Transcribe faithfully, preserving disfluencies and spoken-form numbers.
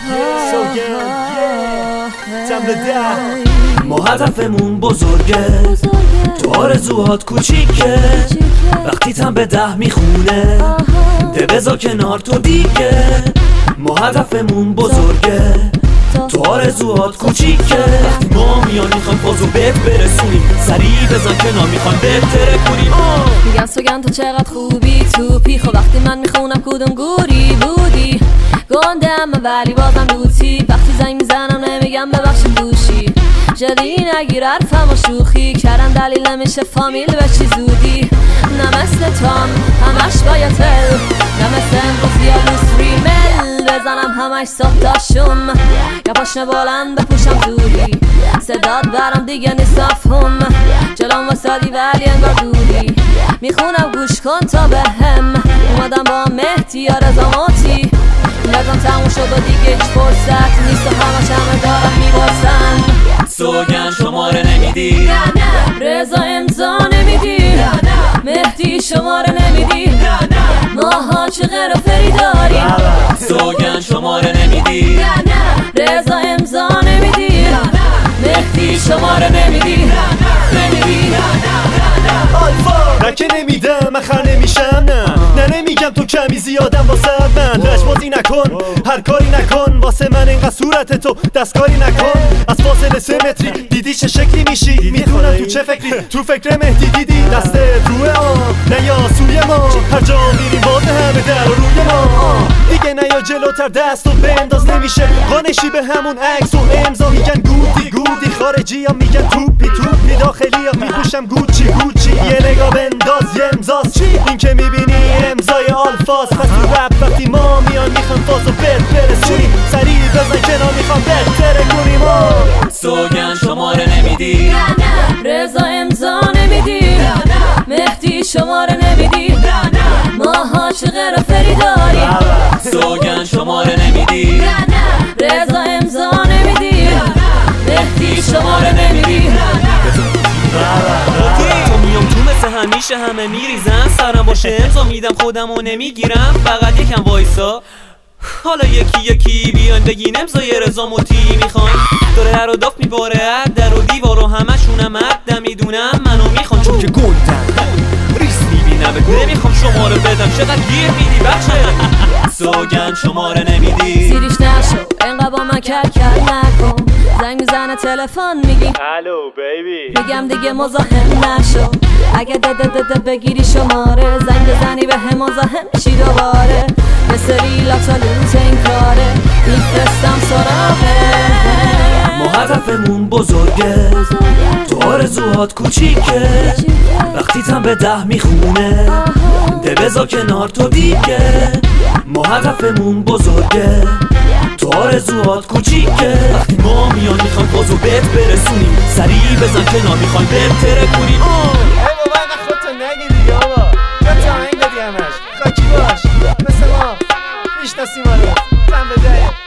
ما هدفمون بزرگه، تو آرزوهات کوچیکه، وقتی تن به ده میخونه ده بذار کنار تو دیگه. ما هدفمون بزرگه، تو آرزوهات کوچیکه، وقتی ما میان میخوان بازو بهت برسونیم، سریع بزن کنار میخوان بهت ترکونیم. میگن سوگن تو چقدر خوبی توپی، خب وقتی من میخونم کدوم گوری بودی گندم ولی بازم لوتی، وقتی زنگ میزنم نمیگم ببخشید گوشی، جدی نگیر حرفم و شوخی کردن دلیل نمیشه فامیل بشی زودی. نه مثل تام همش باید تل، نه مثل امروز یا لوس ریمل بزنم همش صفتاشم، یا پاشنه بلند بپوشم زودی، صداد برام دیگه نیست مفهوم، جلوم واسادی ولی انگار دوری، میخونم گوش کن تا به هم، اومدم با مهدی یا رزاماتی، نگم تموم شد و دیگه هیچ فرصت نیست و همش همه دارم میباسن. سوگن شماره نمیدی، رضا امضا نمیدی، مهدی شماره نمیدی، ماها چه غیر و فری داریم. سوگن شماره نمیدی، رضا امضا نمیدی، مهدی شماره نمیدی، نمیدی. من که نمیدم من خر نمیشم، نه نه نمیگم تو کمی زیادم واسه من، لجبازی نکن هر کاری نکن واسه من اینقدر صورت تو دستکاری نکن، از فاصله سه متری دیدی چه شکلی میشی، میدونم تو چه فکری، تو فکر مهدی دیدی دست روی آن نه یا سوی ما، هر جا میریم باز همه در روی ما، دیگه نه یا جلوتر دست و بنداز نمیشه قانشی به همون عکس و امضا، میگن گودی گودی خارجی ها میگن توپی توپی داخلی ها میپوشم گوچی گوچی، یه نگاه بنداز یه امضاست چی این که میبینی امضای آلفاس، پس تو رپ وقتی ما میان میخوان فازو بهت برسونیم، سریع بزن کنار میخوان بهت ترکونیم. سوگن شماره نمیدی، رضا امضا نمیدی، مهدی شماره نمیدی، ماها چه غیر و فری داریم. سوگن شماره نمیدی، رضا امضا نمیدی، مهدی شماره نمیدی. تو میام تو مثل همیشه همه میریزن، سرم باشه امضا میدم خودم و نمیگیرم، فقط یکم وایسا حالا یکی یکی بیان بگین امضای رضا موتی میخوان، داره هر و داف میباره در و دیوار و همشونم عدم میدونم منو میخوان، چون که گندم ریس میبینم نمیخوام شماره بدم، چقدر گیر میدی بخشه. سوگن شماره نمیدی، سیریش نشو اینقدر با من کر کر نکن، زنگ میزنه تلفن میگی الو بیبی، میگم دیگه مزاحم نشو، اگه ده ده ده ده بگیری شماره زنگ بزنی به هم مزاحم میشی دوباره، یه سری لاتالوت این کاره میفرستم سراغه. ما هدفمون بزرگه، تو آرزوهات کوچیکه، وقتی تن به ده میخونه ده بذار کنار تو دیگه. ما هدفمون بزرگه، تو آرزوهات کوچیکه، وقتی ما میان میخوان بازو بهت برسونیم، سریع بزن کنار میخوان بهت ترکونیم. ای بابا اینقدر خودتو نگی دیگه آبا، یا تمنگ دادی همش خاکی باش مثل ما میشناسیم آره تن به ده.